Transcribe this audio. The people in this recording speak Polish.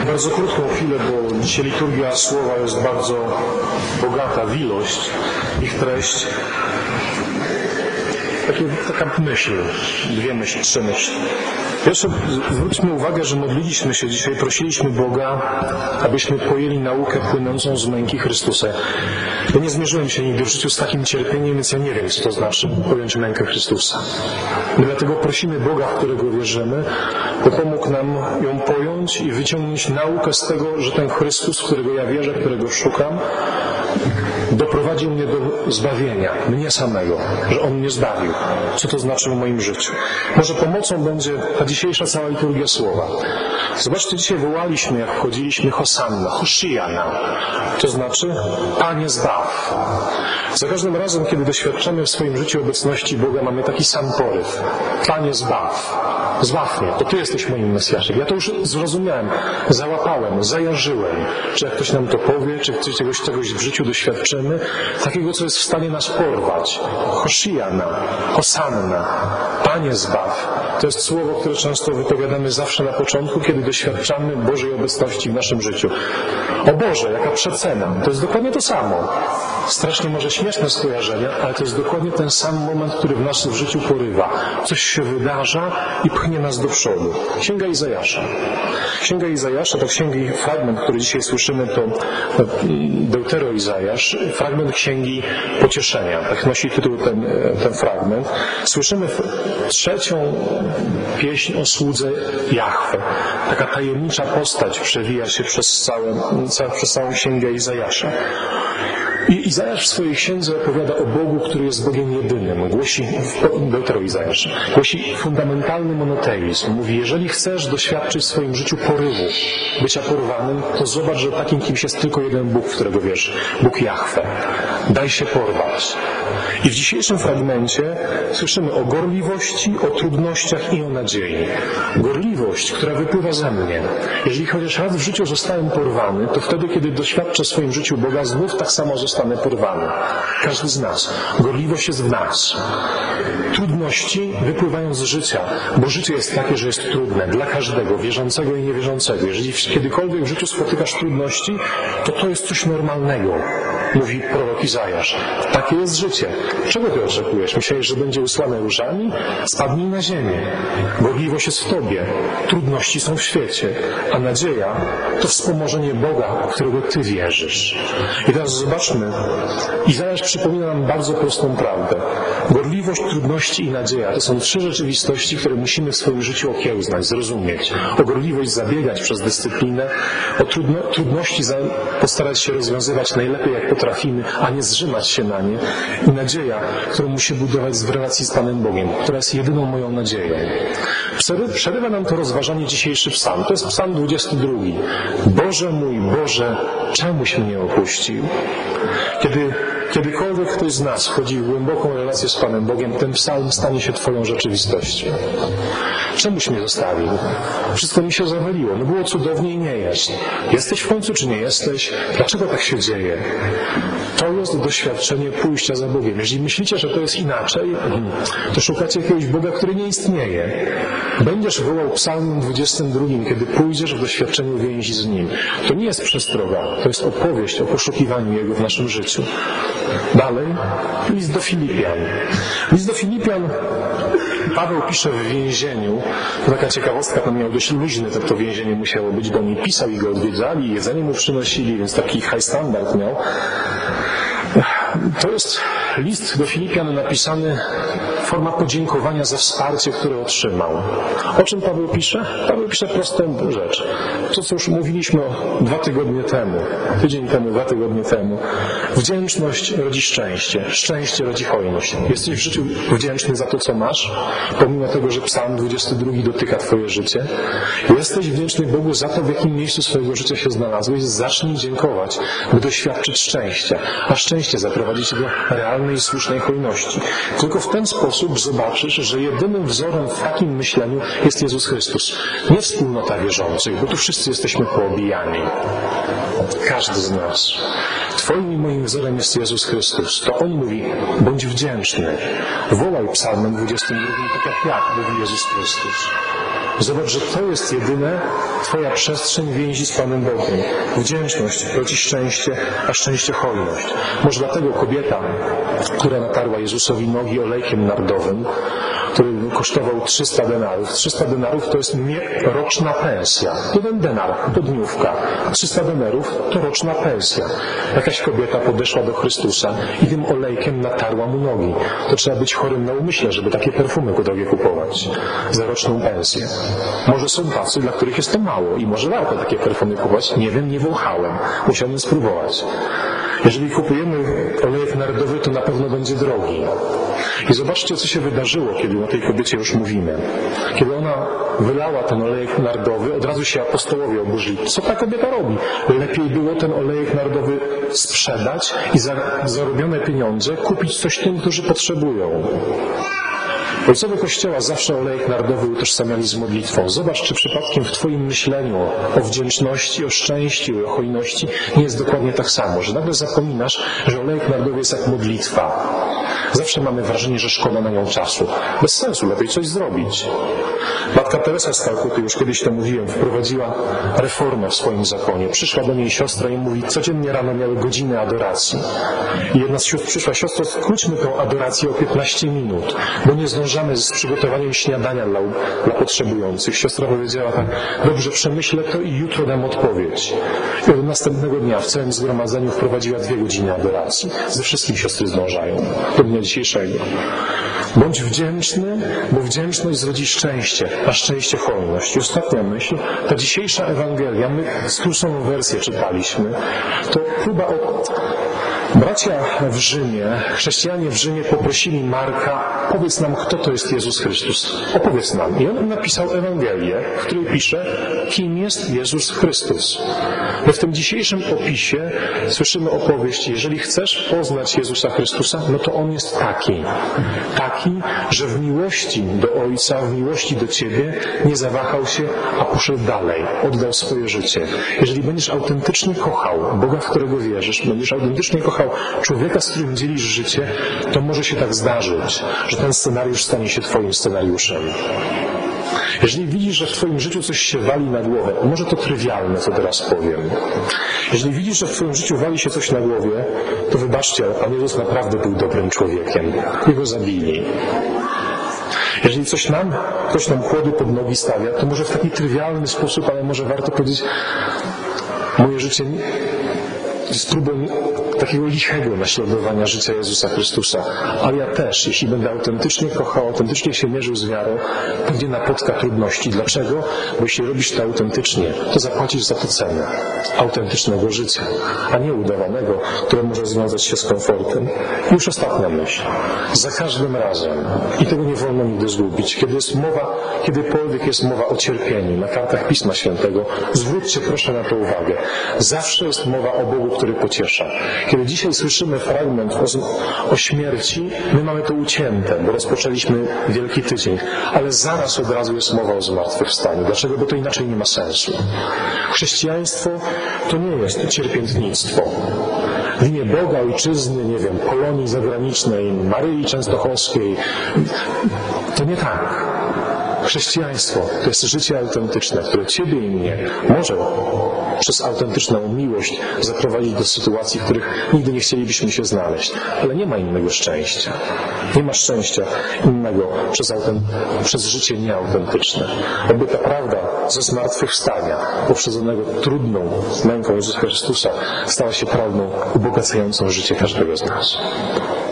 bardzo krótką chwilę, bo dzisiaj liturgia słowa jest bardzo bogata w ilość, ich treść. Taka myśl, dwie myśli, trzy myśli. Pierwsze, zwróćmy uwagę, że modliliśmy się dzisiaj, prosiliśmy Boga, abyśmy pojęli naukę płynącą z męki Chrystusa. Ja nie zmierzyłem się nigdy w życiu z takim cierpieniem, więc ja nie wiem, co to znaczy pojąć mękę Chrystusa. My dlatego prosimy Boga, w którego wierzymy, by pomógł nam ją pojąć i wyciągnąć naukę z tego, że ten Chrystus, w którego ja wierzę, którego szukam, doprowadził mnie do zbawienia, mnie samego, że On mnie zbawił. Co to znaczy w moim życiu? Może pomocą będzie ta dzisiejsza cała liturgia słowa. Zobaczcie, dzisiaj wołaliśmy, jak wchodziliśmy, Hosanna, Hoshiana. To znaczy, Panie zbaw. Za każdym razem, kiedy doświadczamy w swoim życiu obecności Boga, mamy taki sam poryw. Panie zbaw. Zbaw mnie, to Ty jesteś moim Mesjaszem. Ja to już zrozumiałem, załapałem, zajarzyłem. Czy jak ktoś nam to powie, czy czegoś w życiu doświadczymy, takiego, co jest w stanie nas porwać. Hoshiana, Hosanna, Panie zbaw. To jest słowo, które często wypowiadamy zawsze na początku, kiedy doświadczamy Bożej obecności w naszym życiu. O Boże, jaka przecena. To jest dokładnie to samo. Strasznie może śmieszne skojarzenia, ale to jest dokładnie ten sam moment, który w nas w życiu porywa. Coś się wydarza i pchnie nas do przodu. Księga Izajasza. Księga Izajasza to księgi, fragment, który dzisiaj słyszymy, to Deutero Izajasz, fragment księgi pocieszenia. Tak nosi tytuł ten fragment. Słyszymy trzecią pieśń o słudze Jahwe. Taka tajemnicza postać przewija się przez całą księgę Izajasza. I Izajasz w swojej księdze opowiada o Bogu, który jest Bogiem jedynym. Głosi, Deutero Izajasz, głosi fundamentalny monoteizm. Mówi, jeżeli chcesz doświadczyć w swoim życiu porywu, bycia porwanym, to zobacz, że takim kimś jest tylko jeden Bóg, w którego wierzysz. Bóg Jahwe. Daj się porwać. I w dzisiejszym fragmencie słyszymy o gorliwości, o trudnościach i o nadziei. Gorliwość, która wypływa ze mnie. Jeżeli chociaż raz w życiu zostałem porwany, to wtedy, kiedy doświadczę w swoim życiu Boga, znów tak samo zostanę porwany. Każdy z nas. Gorliwość jest w nas. Trudności wypływają z życia, bo życie jest takie, że jest trudne dla każdego, wierzącego i niewierzącego. Jeżeli kiedykolwiek w życiu spotykasz trudności, to jest coś normalnego, mówi prorok Izajasz. Takie jest życie. Czego ty oczekujesz? Myślałeś, że będzie usłane różami? Spadnij na ziemię. Gorliwość jest w tobie. Trudności są w świecie. A nadzieja to wspomożenie Boga, w którego ty wierzysz. I teraz zobaczmy. Izajasz przypomina nam bardzo prostą prawdę. Gorliwość, trudności i nadzieja to są trzy rzeczywistości, które musimy w swoim życiu okiełznać, zrozumieć. O gorliwość zabiegać przez dyscyplinę, o trudności postarać się rozwiązywać najlepiej jak potrafimy, a nie zrzymać się na nie. I nadzieja, którą musi budować w relacji z Panem Bogiem, która jest jedyną moją nadzieją. Przerywa nam to rozważanie dzisiejszy psalm. To jest psalm 22. Boże mój, Boże, czemuś mnie opuścił? Kiedykolwiek ktoś z nas wchodzi w głęboką relację z Panem Bogiem, ten psalm stanie się Twoją rzeczywistością. Czemuś mnie zostawił? Wszystko mi się zawaliło. No było cudownie i nie jest. Jesteś w końcu, czy nie jesteś? Dlaczego tak się dzieje? To jest doświadczenie pójścia za Bogiem. Jeżeli myślicie, że to jest inaczej, to szukacie jakiegoś Boga, który nie istnieje. Będziesz wołał psalmem 22, kiedy pójdziesz w doświadczeniu więzi z Nim. To nie jest przestroga, to jest opowieść o poszukiwaniu Jego w naszym życiu. Dalej, list do Filipian. List do Filipian Paweł pisze w więzieniu. To taka ciekawostka, to miał dość luźny, to więzienie musiało być, bo oni pisał i go odwiedzali, jedzenie mu przynosili, więc taki high standard miał. To jest list do Filipian napisany, forma podziękowania za wsparcie, które otrzymał. O czym Paweł pisze? Paweł pisze prostą rzecz. To, co już mówiliśmy 2 tygodnie temu, tydzień temu, 2 tygodnie temu. Wdzięczność rodzi szczęście. Szczęście rodzi hojność. Jesteś w życiu wdzięczny za to, co masz, pomimo tego, że psalm 22 dotyka Twoje życie. Jesteś wdzięczny Bogu za to, w jakim miejscu swojego życia się znalazłeś. Zacznij dziękować, by doświadczyć szczęścia. A szczęście zaprowadzi Cię do realnej i słusznej hojności. Tylko w ten sposób zobaczysz, że jedynym wzorem w takim myśleniu jest Jezus Chrystus. Nie wspólnota wierzących, bo tu wszyscy jesteśmy poobijani. Każdy z nas. Twoim i moim wzorem jest Jezus Chrystus. To On mówi, bądź wdzięczny. Wołaj psalmem 22, tak jak mówi Jezus Chrystus. Zobacz, że to jest jedyne Twoja przestrzeń więzi z Panem Bogiem. Wdzięczność rodzi szczęście, a szczęście hojność. Może dlatego kobieta, która natarła Jezusowi nogi olejkiem nardowym, który kosztował 300 denarów. 300 denarów to jest roczna pensja. 1 denar to dniówka. 300 denarów to roczna pensja. Jakaś kobieta podeszła do Chrystusa i tym olejkiem natarła mu nogi. To trzeba być chorym na umyśle, żeby takie perfumy drogie kupować za roczną pensję. Może są tacy, dla których jest to mało i może warto takie perfumy kupować. Nie wiem, nie wąchałem. Musiałbym spróbować. Jeżeli kupujemy olejek nardowy, to na pewno będzie drogi. I zobaczcie, co się wydarzyło, kiedy o tej kobiecie już mówimy. Kiedy ona wylała ten olejek nardowy, od razu się apostołowie oburzyli. Co ta kobieta robi? Lepiej było ten olejek nardowy sprzedać i za zarobione pieniądze kupić coś tym, którzy potrzebują. Ojcowie Kościoła zawsze olejek nardowy utożsamiali z modlitwą. Zobacz, czy przypadkiem w Twoim myśleniu o wdzięczności, o szczęściu, o hojności nie jest dokładnie tak samo, że nagle zapominasz, że olejek nardowy jest jak modlitwa. Zawsze mamy wrażenie, że szkoda na nią czasu. Bez sensu, lepiej coś zrobić. Matka Teresa z Kalkuty, już kiedyś to mówiłem, wprowadziła reformę w swoim zakonie. Przyszła do niej siostra i mówi, codziennie rano miały godzinę adoracji. I jedna z sióstr przyszła, siostro, skróćmy tą adorację o 15 minut, bo nie zdążamy z przygotowaniem śniadania dla potrzebujących. Siostra powiedziała tak, dobrze, przemyślę to i jutro dam odpowiedź. I od następnego dnia w całym zgromadzeniu wprowadziła 2 godziny adoracji. Ze wszystkim siostry zdążają do dnia dzisiejszego. Bądź wdzięczny, bo wdzięczność zrodzi szczęście, a szczęście hojność. I ostatnia myśl, ta dzisiejsza Ewangelia, my skróconą wersję czytaliśmy, to próba Bracia w Rzymie, chrześcijanie w Rzymie poprosili Marka, powiedz nam, kto to jest Jezus Chrystus. Opowiedz nam. I on napisał Ewangelię, w której pisze, kim jest Jezus Chrystus. My w tym dzisiejszym opisie słyszymy opowieść, jeżeli chcesz poznać Jezusa Chrystusa, no to On jest taki. Taki, że w miłości do Ojca, w miłości do Ciebie nie zawahał się, a poszedł dalej. Oddał swoje życie. Jeżeli będziesz autentycznie kochał Boga, w którego wierzysz, będziesz autentycznie kochał człowieka, z którym dzielisz życie, to może się tak zdarzyć, że ten scenariusz stanie się Twoim scenariuszem. Jeżeli widzisz, że w Twoim życiu coś się wali na głowę, może to trywialne, co teraz powiem. Jeżeli widzisz, że w Twoim życiu wali się coś na głowie, to wybaczcie, ale Pan Jezus naprawdę był dobrym człowiekiem. Jego zabili. Jeżeli ktoś nam kłody pod nogi stawia, to może w taki trywialny sposób, ale może warto powiedzieć, moje życie jest próbą takiego lichego naśladowania życia Jezusa Chrystusa. Ale ja też, jeśli będę autentycznie kochał, autentycznie się mierzył z wiarą, pewnie napotka trudności. Dlaczego? Bo jeśli robisz to autentycznie, to zapłacisz za to cenę autentycznego życia, a nie udawanego, które może związać się z komfortem. I już ostatnia myśl. Za każdym razem, i tego nie wolno nigdy zgubić, kiedykolwiek jest mowa o cierpieniu na kartach Pisma Świętego, zwróćcie proszę na to uwagę. Zawsze jest mowa o Bogu, który pociesza. Kiedy dzisiaj słyszymy fragment o śmierci, my mamy to ucięte, bo rozpoczęliśmy Wielki Tydzień, ale zaraz od razu jest mowa o zmartwychwstaniu. Dlaczego? Bo to inaczej nie ma sensu. Chrześcijaństwo to nie jest cierpiętnictwo. W imię Boga, Ojczyzny, nie wiem, Polonii zagranicznej, Maryi Częstochowskiej. To nie tak. Chrześcijaństwo to jest życie autentyczne, które Ciebie i mnie może przez autentyczną miłość zaprowadzić do sytuacji, w których nigdy nie chcielibyśmy się znaleźć. Ale nie ma innego szczęścia. Nie ma szczęścia innego przez życie nieautentyczne. Aby ta prawda ze zmartwychwstania, poprzedzonego trudną męką Jezusa Chrystusa, stała się prawdą ubogacającą życie każdego z nas.